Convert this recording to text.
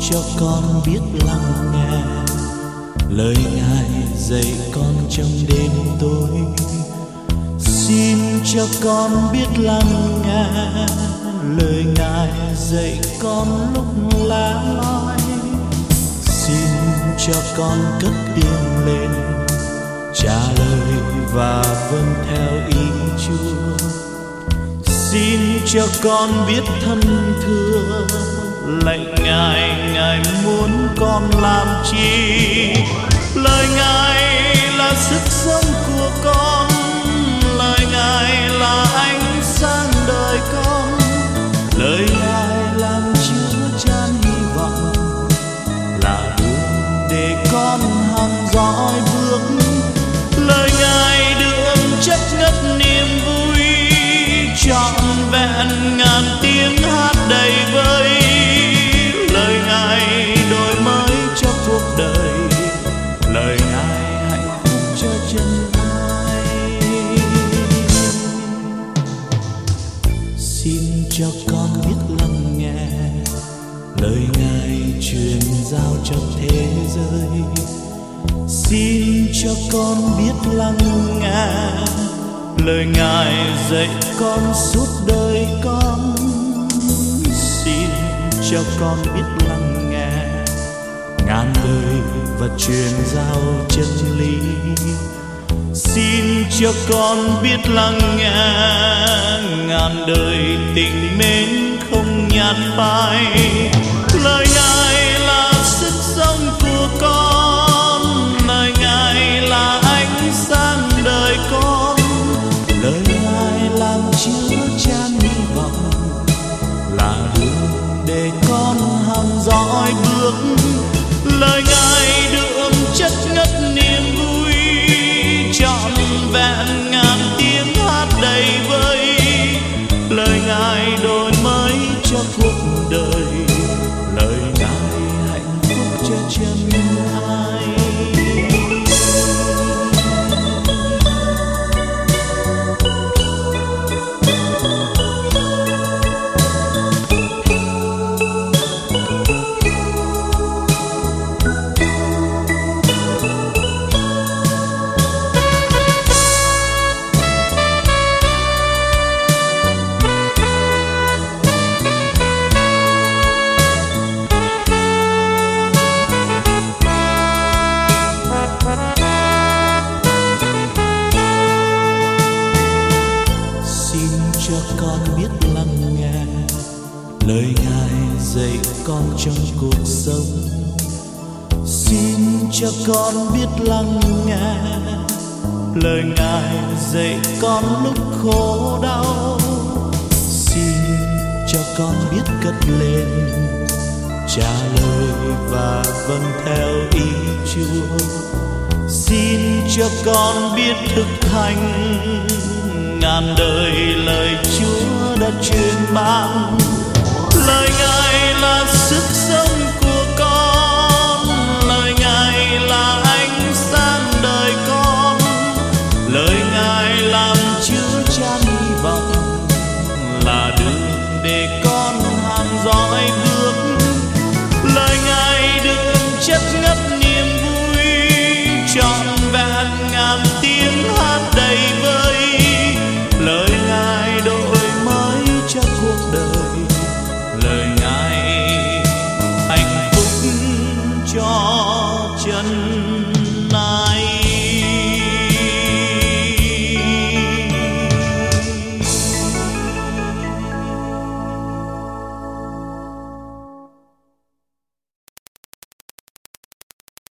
cho con biết lắng nghe lời Ngài dạy con trong đêm tối. Xin cho con biết lắng nghe lời Ngài dạy con lúc lá loi. Xin cho con cất tiếng lên trả lời và vâng theo ý Chúa. Xin cho con biết thân thương lạy Ngài, Ngài muốn con làm chi. Lời Ngài là sức sống của con, lời Ngài là ánh sáng đời con. Lời Ngài làm chứa chan hy vọng, là đường để con hằng dõi bước. Lời Ngài đường chất ngất niềm vui, trọn vẹn ngàn tiếng hát đầy vơi. Lời Ngài đổi mới cho cuộc đời, lời Ngài hạnh phúc cho chân ai. Xin cho con biết lắng nghe lời Ngài truyền giao cho thế giới. Xin cho con biết lắng nghe lời Ngài dạy con suốt đời con. Xin cho con biết lắng nghe ngàn đời và truyền giao chân lý. Xin cho con biết lắng nghe ngàn đời tình mến không nhạt phai. Lời Ngài là sức sống của con, lời Ngài là ánh sáng đời con. Lời Ngài làm chứa chan hy vọng, là đường để con hằng dõi bước. Lời Ngài đượm chất ngất niềm vui, trọn vẹn ngàn tiếng hát đầy vơi. Lời Ngài đổi mới cho cuộc đời, lời Ngài hạnh phúc cho chân ai. Lời Ngài dạy con trong cuộc sống. Xin cho con biết lắng nghe lời Ngài dạy con lúc khổ đau. Xin cho con biết cất lên trả lời và vâng theo ý Chúa. Xin cho con biết thực hành ngàn đời lời Chúa đã truyền ban. Lời Ngài là